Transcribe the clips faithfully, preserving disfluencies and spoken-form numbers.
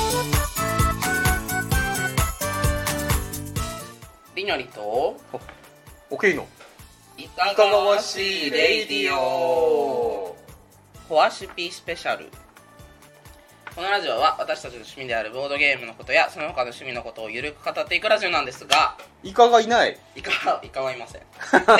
りのりとおけいのいかがわしいレイディオフォアシピスペシャル。このラジオは私たちの趣味であるボードゲームのことやその他の趣味のことをゆるく語っていくラジオなんですが、 イカがいない。 イカイカはいません。イカさんイカさ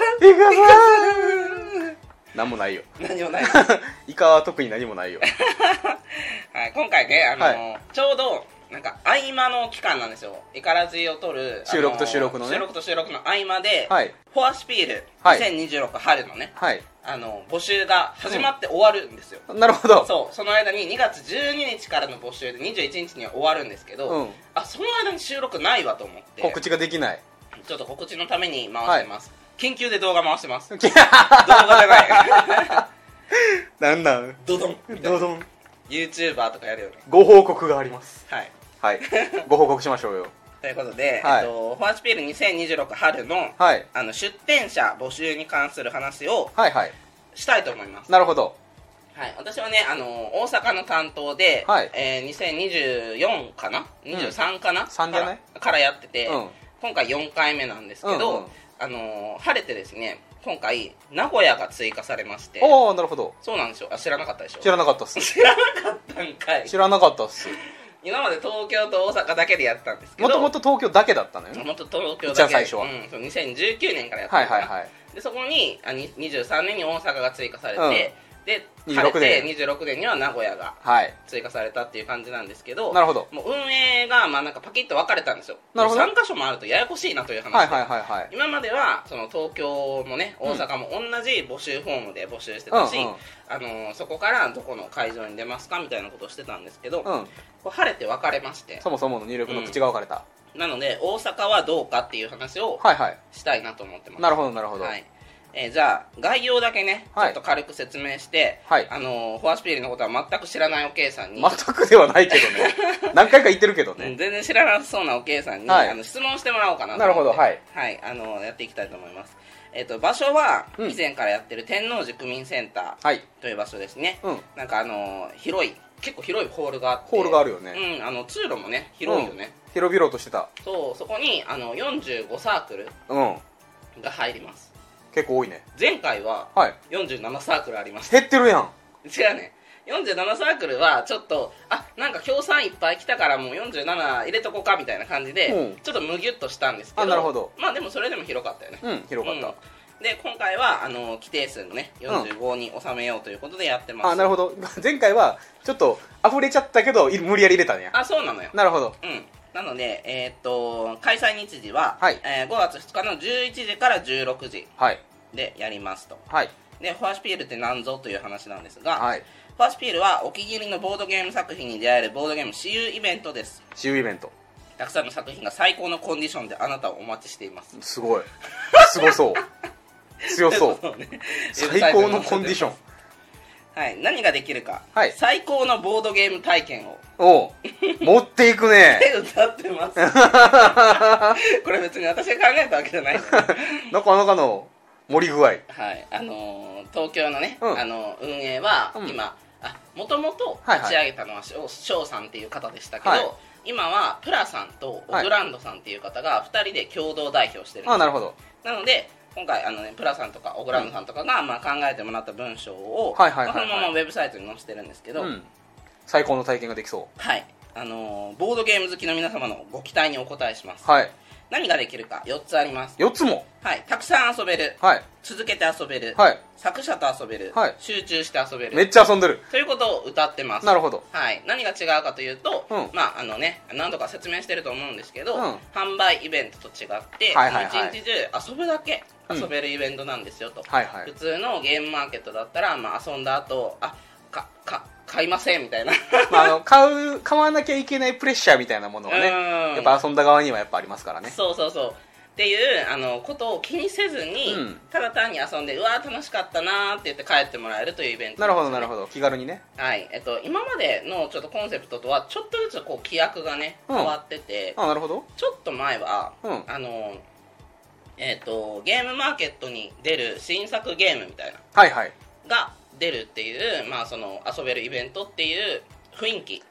ん何もないよ。 何もないイカは特に何もないよ。 はい、今回ね、あの、 はい、 ちょうどなんか合間の期間なんですよ。イカラジを撮る収録と収録のね、 収録と収録の合間で、 はい、 フォアシピールにせんにじゅうろく春のね、 はい、 あの募集が始まって終わるんですよ、 うん、なるほど。 そう、その間ににがつじゅうににちからの募集でにじゅういちにちには終わるんですけど、うん、あ、その間に収録ないわと思って告知ができない。 ちょっと告知のために回してます、はい、緊急で動画回してます。動画じゃないなんなんドドンドドン YouTuber とかやるよね。 ご報告があります。 はいはい、ご報告しましょうよ。 ということで、 はい、 えっと、フォアシピールにせんにじゅうろく春の、 はい、 あの出展者募集に関する話をしたいと思います。 なるほど。 はい、私はね、あの大阪の担当で、はい、えー、にせんにじゅうよんかな、うん、にじゅうさんかな、 さんじゃない？ から、からやってて、うん、今回よんかいめなんですけど、うんうん、あの晴れてですね、今回名古屋が追加されまして。 おー、なるほど。 そうなんですよ。あ、知らなかったでしょ。 知らなかったっす。 知らなかったんかい。 知らなかったっす。 今まで東京と大阪だけでやってたんですけど、 もともと東京だけだったのよね。 もともと東京だけ。 じゃあ最初は、 うん、そうにせんじゅうきゅうねんからやってた、 はいはいはい、 でそこにあににじゅうさんねんに大阪が追加されて、うん、でにじゅうろくねんにじゅうろくねんには名古屋が追加されたっていう感じなんですけど、 なるほど。 もう運営がまあなんかパキッと分かれたんですよ。なるほど。さんかしょもあるとややこしいなという話で、 はいはいはいはい、 今まではその東京もね大阪も同じ募集フォームで募集してたし、うんうん、あのー、そこからどこの会場に出ますかみたいなことをしてたんですけど、うん、こう晴れて分かれまして、 そもそもの入力の口が分かれた、 うん、なので大阪はどうかっていう話をしたいなと思ってます。 なるほどなるほど、 はい、えー、じゃあ概要だけね、はい、ちょっと軽く説明して、はい、あのー、フォアシピールのことは全く知らないおけいさんに、 全くではないけどね何回か言ってるけどね、 全然知らなそうなおけいさんに、はい、あの質問してもらおうかなと思って。 なるほど、はい、 はい、あのー、やっていきたいと思います。えー、と場所は以前からやってる天王寺区民センターという場所ですね、はい、うん、なんかあのー、広い結構広いホールがあって、 ホールがあるよね、 うん、あの通路もね広いよね、 うん、広々としてた。 そう、そこにあのよんじゅうごサークルが入ります、 うん、結構多いね。 前回はよんじゅうななサークルありました。 減ってるやん。 違うね、よんじゅうななサークルはちょっとあなんか協賛いっぱい来たからもうよんじゅうなな入れとこうかみたいな感じで、うん、ちょっとむぎゅっとしたんですけど、 あ、なるほど。 まあでもそれでも広かったよね。 うん、広かった、うん。 で今回はあの規定数のねよんじゅうごに収めようということでやってます、うん、 あ、なるほど。前回はちょっと溢れちゃったけど無理やり入れたんや。 あ、そうなのよ。 なるほど、 うん、なので、えー、っと開催日時は、はい、えー、ごがつふつかのじゅういちじからじゅうろくじでやりますと、はい、でフォアシピールって何ぞという話なんですが、はい、フォアシピールはお気に入りのボードゲーム作品に出会えるボードゲーム私有イベントです。 私有イベント、 たくさんの作品が最高のコンディションであなたをお待ちしています。 すごいすごそう強そうね、最高のコンディション、 はい、何ができるか、はい、最高のボードゲーム体験をお持っていくね歌ってますこれ別に私が考えたわけじゃないなかなかの盛り具合、はい、 あのー、東京のね、うん、あの運営は、うん、今もともと立ち上げたのは翔さんっていう方でしたけど、はい、今はプラさんとオグランドさんっていう方がふたりで共同代表してるんですよ。 あ、なるほど。 なので今回あの、ね、プラさんとかオグランドさんとかが、うん、まあ、考えてもらった文章をそのままウェブサイトに載せてるんですけど、うん、 最高の体験ができそう。 はい、あのー、ボードゲーム好きの皆様のご期待にお答えします。 はい、 何ができるかよっつあります。 よっつも、 はい、たくさん遊べる、はい、続けて遊べる、はい、作者と遊べる、はい、集中して遊べる、 めっちゃ遊んでるということを歌ってます。 なるほど、 はい、何が違うかというと、うん、まああのね何度か説明してると思うんですけど、うん、販売イベントと違って、はいはいはい、一日中遊ぶだけ遊べるイベントなんですよと、うん、はいはい、普通のゲームマーケットだったら、まあ、遊んだ後あかか買いませんみたいなまあ、あの買う買わなきゃいけないプレッシャーみたいなものがね、やっぱ遊んだ側にはやっぱありますからね。 そうそうそうっていうあのことを気にせずに、うん、ただ単に遊んでうわー楽しかったなーって言って帰ってもらえるというイベントなんです、ね、 なるほどなるほど、気軽にね。 はい、えっと、今までのちょっとコンセプトとはちょっとずつこう規約がね変わってて、 うん、あ、なるほど。 ちょっと前は、うん、あのえっとゲームマーケットに出る新作ゲームみたいな、 はいはい、 が出るっていう、まあ、その遊べるイベントっていう雰囲気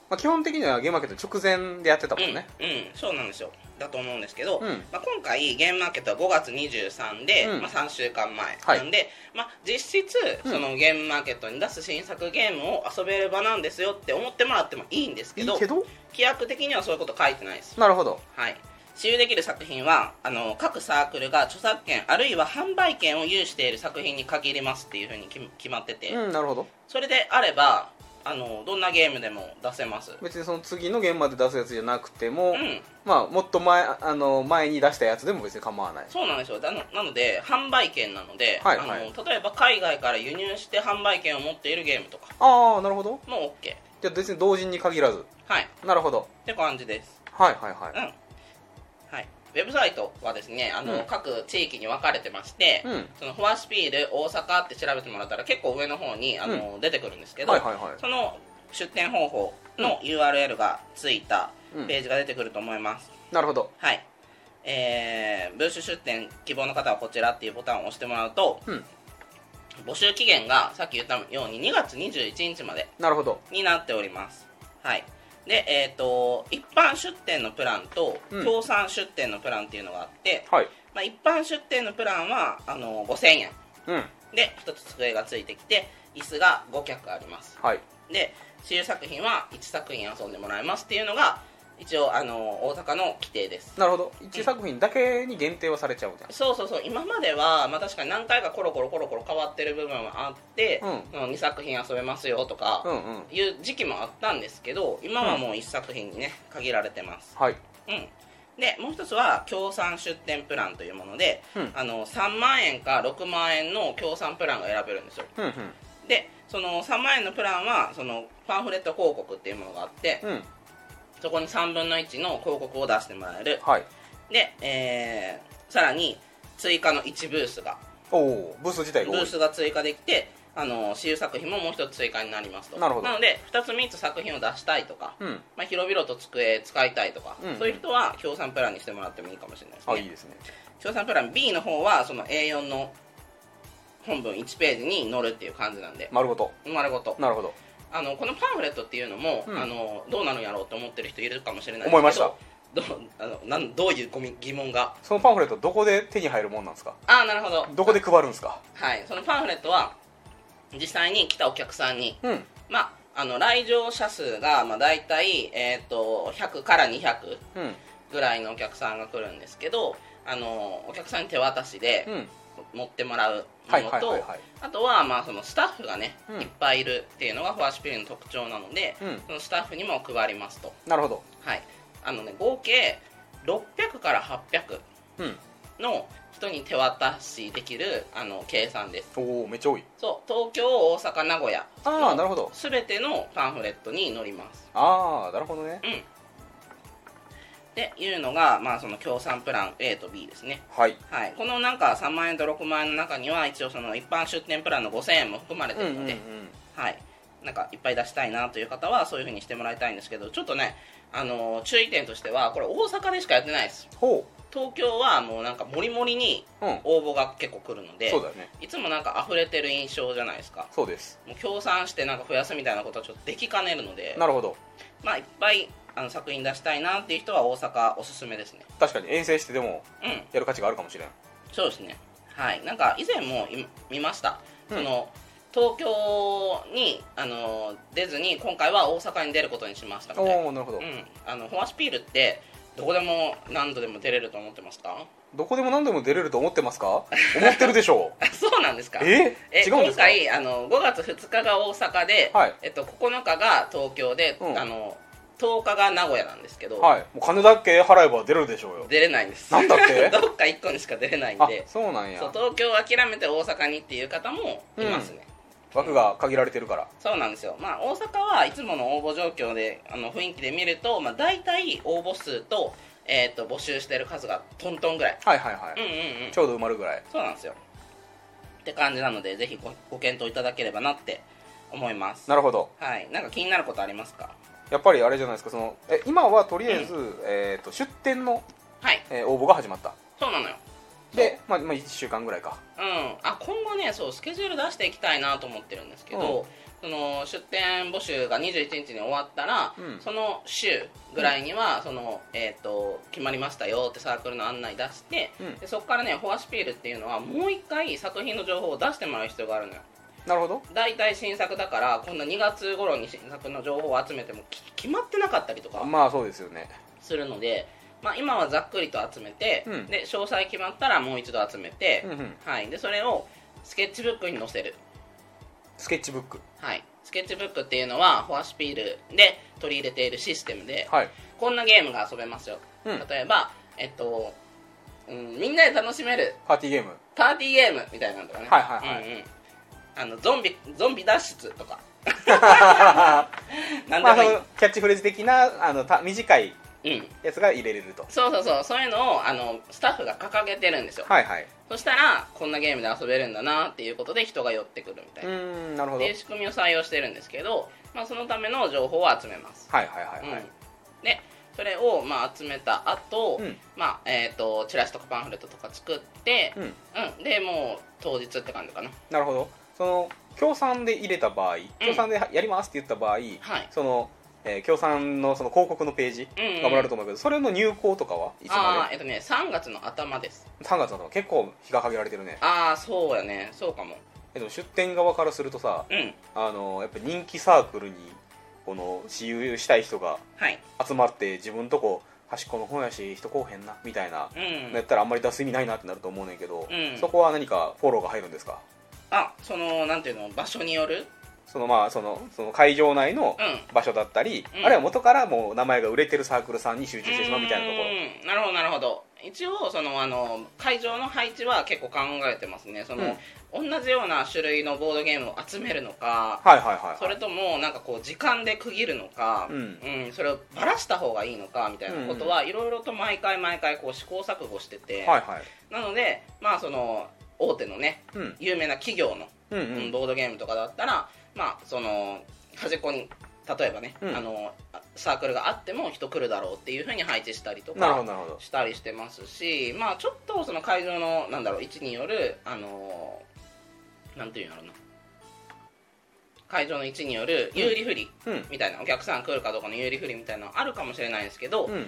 まあ、基本的にはゲームマーケット直前でやってたもんね。 うん、うん、そうなんですよ。だと思うんですけど、うん、まあ、今回ゲームマーケットはごがつにじゅうさんで、うん、まあ、さんしゅうかんまえなんで、はい、まあ、実質そのゲームマーケットに出す新作ゲームを遊べる場なんですよって思ってもらってもいいんですけど、 いいけど規約的にはそういうこと書いてないです。 なるほど。 はい、使用できる作品はあの各サークルが著作権あるいは販売権を有している作品に限りますっていうふうに決まってて、 うん、なるほど。 それであればあのどんなゲームでも出せます。 別にその次のゲームまで出すやつじゃなくても、 うん、 まあ、もっと 前, あの前に出したやつでも別に構わない。 そうなんですよ。な の, なので販売権なので、 はいはい、 あの例えば海外から輸入して販売権を持っているゲームとかああなるほどもう OK。 じゃあ別に同時に限らず。 はい、 なるほどって感じです。 はいはいはい、 うん、はい、ウェブサイトはですねあの、うん、各地域に分かれてまして、うん、そのフォアスピール大阪って調べてもらったら結構上の方にあの、うん、出てくるんですけど、 はいはいはい、 その出店方法の ユーアールエル がついたページが出てくると思います、 うん、なるほど。 はい、えー、ブース出店希望の方はこちらっていうボタンを押してもらうと、うん、募集期限がさっき言ったようににがつにじゅういちにちまでになっております。はい、で、えーと、一般出店のプランと協賛出店のプランっていうのがあって、 うん、はい、 まあ、一般出店のプランはあのごせんえん、 うん、 でひとつ机がついてきて椅子がごきゃくあります、 はい、 で主流作品はいちさく品遊んでもらえますっていうのが一応あの大阪の規定です。 なるほど。いちさく品だけに限定はされちゃうじゃん、 うん、そうそうそう。今までは、まあ、確かに何回かコロコロコロコロ変わってる部分はあって、うん、にさく品遊べますよとかいう時期もあったんですけど、今はもういちさく品にね限られてます。 はい、 うん、でもう一つは協賛出店プランというもので、うん、あのさんまんえんかろくまんえんの協賛プランが選べるんですよ、 うんうん、 でそのさんまんえんのプランはそのパンフレット広告っていうものがあって、うん、そこにさんぶんのいちの広告を出してもらえる、 はい、 で、えー、さらに追加のいちブースがおブース自体がブースが追加できてあの私有作品ももう一つ追加になりますと。 なるほど。 なのでふたつみっつ作品を出したいとか、うんまあ、広々と机使いたいとか、うんうん、そういう人は協賛プランにしてもらってもいいかもしれないですね。 あ、いいですね。 協賛プラン ビー の方はその エーよん の本文いちページに載るっていう感じなんで。 丸ごと丸ごと。 なるほど。 あのこのパンフレットっていうのも、うん、あのどうなのやろうと思ってる人いるかもしれないですけど、 思いました。 ど, あのなんどういう疑問が。 そのパンフレットどこで手に入るもんなんですか。 ああ、なるほど。 どこで配るんですか。 はい、そのパンフレットは実際に来たお客さんに、 うん、 まあ、あの来場者数が、まあ、大体、えー、とひゃくからにひゃくぐらいのお客さんが来るんですけど、あのお客さんに手渡しで持ってもらうものと、あとは、まあ、そのスタッフがね、うん、いっぱいいるっていうのがフォアシュピルの特徴なので、うん、そのスタッフにも配りますと。 なるほど。 はい、あのね、合計ろっぴゃくからはっぴゃくの人に手渡しできるあの計算です。 おお、めっちゃ多い。 そう東京、大阪、名古屋ああ、なるほど。 全てのパンフレットに載ります。 ああ、なるほどね。 うん。っていうのが、まあ、その協賛プラン エー と ビー ですね。 はい、 はい、このなんかさんまんえんとろくまんえんの中には一応その一般出店プランのごせんえんも含まれてるので、うんうんうん、はい、なんかいっぱい出したいなという方はそういう風にしてもらいたいんですけど、ちょっとね、あのー、注意点としてはこれ大阪でしかやってないです。 ほう。 東京はもうなんかモリモリに応募が結構来るので、 うん、そうだね、 いつもなんか溢れてる印象じゃないですか。 そうです。 もう協賛してなんか増やすみたいなことはちょっとできかねるので。 なるほど。 まあいっぱいあの作品出したいなっていう人は大阪おすすめですね。 確かに遠征してでもやる価値があるかもしれん、うん、 そうですね。はい、なんか以前も見ました、うん、その東京にあの出ずに今回は大阪に出ることにしましたみたいな。 おー、なるほど。 うん、あのフォアシュピールってどこでも何度でも出れると思ってますか。 どこでも何度でも出れると思ってますか。思ってるでしょう。 そうなんですか。 ええ違うんですか。 今回あのごがつふつかが大阪で、はい、えっと、ここのかが東京で、うん、あのとおかが名古屋なんですけど、 はい、もう金だけ払えば出れるでしょうよ。 出れないんです。 なんだってどっかいっこにしか出れないんで。 あ、そうなんや。 そう、東京を諦めて大阪にっていう方もいますね、 うん、枠が限られてるから。 そうなんですよ。まあ、大阪はいつもの応募状況であの雰囲気で見ると、まあ、大体応募数と、えー、と募集してる数がトントンぐらい、 はいはいはい、 うんうんうん、 ちょうど埋まるぐらい。 そうなんですよって感じなので、ぜひ ご, ご検討いただければなって思います。 なるほど。 はい、なんか気になることありますか。 やっぱりあれじゃないですか、そのえ今はとりあえず、うん、えー、と出店の、 はいえー、応募が始まった。 そうなのよ。 で、まあ、まあいっしゅうかんぐらいか。 うん、あ今後ね、そうスケジュール出していきたいなと思ってるんですけど、 その出店募集がにじゅういちにちに終わったら、うん、その週ぐらいには、うん、そのえー、と決まりましたよってサークルの案内出して、うん、でそこからねフォアシピールっていうのはもう一回作品の情報を出してもらう必要があるのよ。 なるほど。 だいたい新作だからこんなにがつ頃に新作の情報を集めても決まってなかったりとかまあそうですよねするので、まあ、今はざっくりと集めて、うん、で詳細決まったらもう一度集めて、うんうん、はい、でそれをスケッチブックに載せる。 スケッチブック、 はい、スケッチブックっていうのはフォアシピールで取り入れているシステムで、 はい、 こんなゲームが遊べますよ、うん、例えば、えっとうん、みんなで楽しめるパーティーゲームパーティーゲームみたいなのとかね、 はいはいはい、うんうん、 あのゾンビゾンビ脱出とかなんでもいい、まあ、キャッチフレーズ的なあのた短いやつが入れれると、 うん、そうそうそう、そういうのをあのスタッフが掲げてるんですよ。 はいはい。 そしたらこんなゲームで遊べるんだなっていうことで人が寄ってくるみたいな、 うーん、なるほど、 っていう仕組みを採用してるんですけど、まあ、そのための情報を集めます。 はいはいはいはい、うん、 でそれをまあ集めた後、うん、まあえーとチラシとかパンフレットとか作って、うんうん、でもう当日って感じかな。 なるほど。その協賛で入れた場合、協賛でやりますって言った場合、はい、そのえー、協賛 の, その広告のページがもらえると思うけど、うんうん、それの入稿とかはいつまで？ あ、えっとね、さんがつの頭です。 さんがつの頭、結構日が限られてるね。 ああ、そうやね、そうかも。 えっと、出店側からするとさ、うん、あのやっぱ人気サークルにこの私有したい人が集まって、はい、自分とこ端っこの本やし人来おへんなみたいな、うん、やったらあんまり出す意味ないなってなると思うねんけど、うん、そこは何かフォローが入るんですか？ あ、そのなんていうの、場所によるそのまあそのその会場内の場所だったり、うん、あるいは元からもう名前が売れてるサークルさんに集中してしまうみたいなところ。 うん、なるほどなるほど。一応そのあの会場の配置は結構考えてますね。その、うん、同じような種類のボードゲームを集めるのか、 はいはいはいはい、 それともなんかこう時間で区切るのか、うんうん、それをばらした方がいいのかみたいなことはいろいろと毎回毎回こう試行錯誤してて、はいはい、なのでまあその大手のね、うん、有名な企業の、うんうん、ボードゲームとかだったらまあその端っこに例えばね、うん、あのサークルがあっても人来るだろうっていう風に配置したりとかしたりしてますし、まあちょっとその会場のなんだろう位置によるあのなんていうんだろうな、会場の位置による有利不利みたいな、うん、お客さん来るかどうかの有利不利みたいなのあるかもしれないんですけど、うん、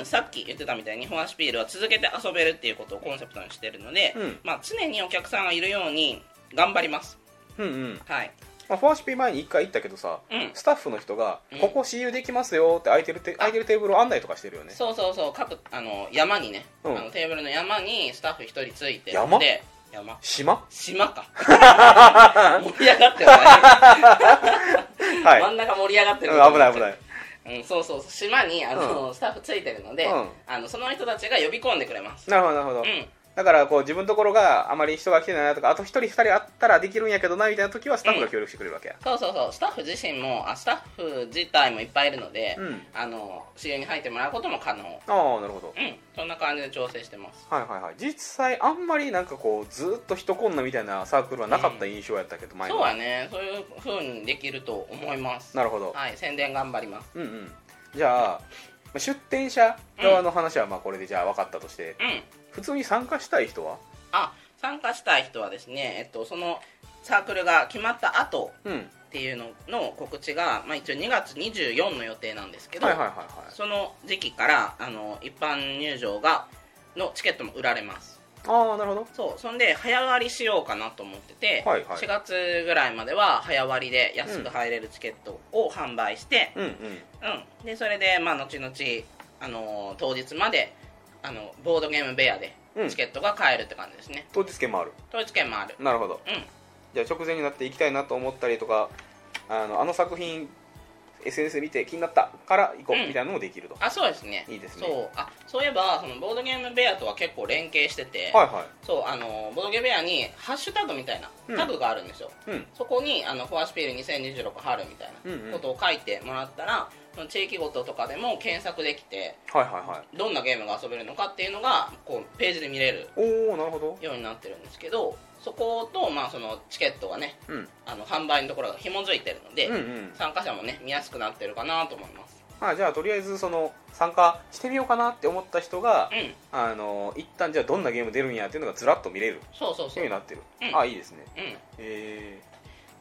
さっき言ってたみたいにフォアシピールは続けて遊べるっていうことをコンセプトにしてるので、うん、まあ常にお客さんがいるように頑張ります。うんうん、はい。 まあ、フォアシピ前にいっかい行ったけどさ、うん、スタッフの人が、うん、ここ私有できますよって空いてるて空いてるテーブルを案内とかしてるよね。 そうそうそう、各あの山にね、うん、あのテーブルの山にスタッフひとりついてるんで、 山島島か盛り上がってるねはい、真ん中盛り上がってる、 うん、危ない危ない、 うん、そうそう、島にあの、うん、スタッフついてるので、うん、あのその人たちが呼び込んでくれます。 なるほどなるほど、うん、だからこう自分のところがあまり人が来てないなとか、あとひとりふたりあったらできるんやけどなみたいな時はスタッフが協力してくれるわけや、 うん、そうそうそう、スタッフ自身もあスタッフ自体もいっぱいいるので、うん、あの支援に入ってもらうことも可能。 ああ、なるほど、 うん、そんな感じで調整してます。 はいはいはい。実際あんまりなんかこうずっと人来んなみたいなサークルはなかった印象やったけど、うん、前そうやね、そういう風にできると思います。 なるほど、 はい、宣伝頑張ります。 うんうん。じゃあ出店者側の話はまあこれでじゃあ分かったとして、うん、普通に参加したい人は？ あ、参加したい人はですね、えっと、そのサークルが決まった後っていうのの告知が、まあ、一応にがつにじゅうよっかの予定なんですけど、はいはいはいはい、その時期からあの一般入場がのチケットも売られます。 ああ、なるほど。 そう、そんで早割りしようかなと思ってて、はいはい、しがつぐらいまでは早割りで安く入れるチケットを販売して、うんうんうん、でそれでまあ後々あの当日まであのボードゲームベアでチケットが買えるって感じですね、 うん、当日券もある。 当日券もある。 なるほど、うん、じゃあ直前になって行きたいなと思ったりとか、あのあの作品 エスエヌエス で見て気になったから行こうみたいなのもできると、 うん、あ、そうですね。 いいですね。 そう、あ、そういえばそのボードゲームベアとは結構連携してて、はいはい、そう、あのボードゲームベアにハッシュタグみたいなタグがあるんですよ、うん、そこにあのフォアシピールにせんにじゅうろく春みたいなことを書いてもらったら、その地域ごととかでも検索できて、はいはいはい、どんなゲームが遊べるのかっていうのがこうページで見れるようになってるんですけど、そこと、まあ、そのチケットがね、うん、あの販売のところが紐づいてるので、うんうん、参加者もね見やすくなってるかなと思います。 あ、じゃあとりあえずその参加してみようかなって思った人が、うん、あの一旦じゃあどんなゲーム出るんやっていうのがずらっと見れる。 そうそうそう、 ようになってる、うん、あ、いいですね、うん、 えー、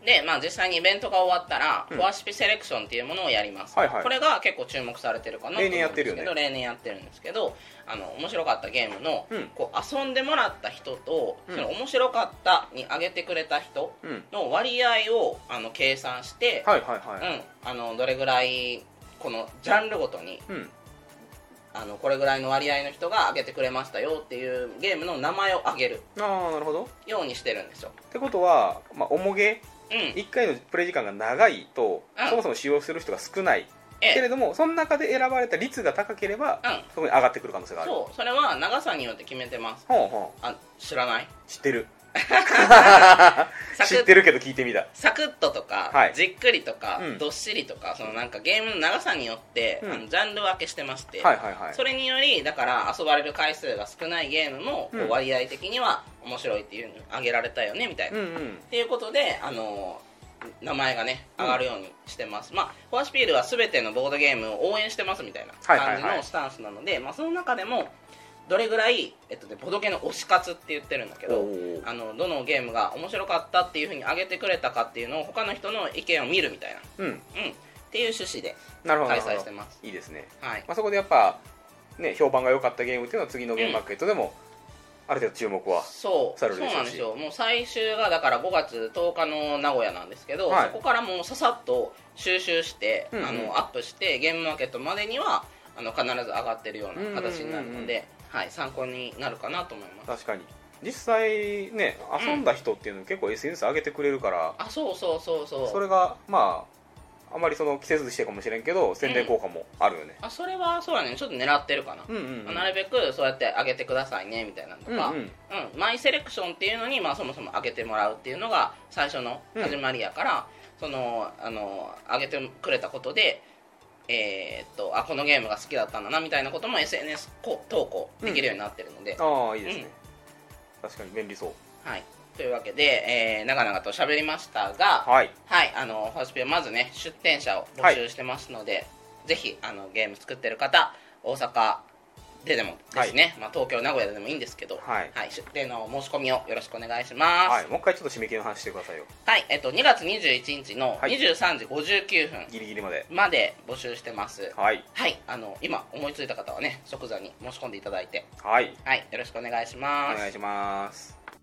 で、まあ、実際にイベントが終わったら、うん、フォアシピセレクションっていうものをやります、はいはい、これが結構注目されてるかなと思うんですけど、例年やってるよね。例年やってるんですけど、あの面白かったゲームの、うん、こう遊んでもらった人と、うん、その面白かったに挙げてくれた人の割合をあの計算して、はいはいはい、うん、あのどれぐらいこのジャンルごとに、うん、あのこれぐらいの割合の人が挙げてくれましたよっていうゲームの名前を挙げるあなるほどようにしてるんですよ。 ってことは、まあ、重げ、うん、いっかいのプレイ時間が長いと、うん、そもそも使用する人が少ないけれども、その中で選ばれた率が高ければ、うん、そこに上がってくる可能性がある。 そう、それは長さによって決めてます。ほうほう。あ、知らない？ 知ってる知ってるけど聞いてみた。 サクッととか、はい、じっくりとか、うん、どっしりとか、そのなんかゲームの長さによって、うん、あのジャンル分けしてまして、はいはいはい、それによりだから遊ばれる回数が少ないゲームも、うん、割合的には面白いっていうのに挙げられたよねみたいな、うんうん、っていうことであの名前がね上がるようにしてます、うん、まあフォアシピールは全てのボードゲームを応援してますみたいな感じのスタンスなので、はいはいはい、まあ、その中でもどれぐらい、えっとね、ボドゲの推し活って言ってるんだけど、あのどのゲームが面白かったっていう風に挙げてくれたかっていうのを他の人の意見を見るみたいな、うんうん、っていう趣旨で開催してます。 いいですね、はい、まあ、そこでやっぱ、ね、評判が良かったゲームっていうのは次のゲームマーケットでも、うん、ある程度注目はされるでしょうし。そうなんですよ。もう最終がだからごがつとおかの名古屋なんですけど、はい、そこからもうささっと収集して、うんうん、あのアップしてゲームマーケットまでにはあの必ず上がってるような形になるので、うんうんうん、はい、参考になるかなと思います。 確かに実際ね遊んだ人っていうの結構 エスエヌエス 上げてくれるから、 うん、あそうそうそうそう、 それがまああまりその季節してかもしれんけど宣伝効果もあるよね、 うん、あそれはそうだね、ちょっと狙ってるかな、うんうんうん、なるべくそうやって上げてくださいねみたいなのとか、うんうんうん、マイセレクションっていうのに、まあ、そもそも上げてもらうっていうのが最初の始まりやから、うん、そのあの上げてくれたことでえー、っとあこのゲームが好きだったんだなみたいなことも エスエヌエス 投稿できるようになってるので、 うん、ああいいですね、うん、確かに便利そう。 はい、というわけで、えー、長々と喋りましたが、はい、はい、あのファースピはまずね出店者を募集してますので、はい、ぜひあのゲーム作ってる方大阪ででもですね、はい、まあ、東京名古屋でもいいんですけど、はいはい、出店の申し込みをよろしくお願いします、 はい、もう一回ちょっと締め切りの話してくださいよ。 はい、えっと、にがつにじゅういちにちのにじゅうさんじごじゅうきゅうふん、はい、 ギリギリまでまで募集してます。はい、はい、あの今思いついた方はね即座に申し込んでいただいて、はい、はい、よろしくお願いします。 お願いします。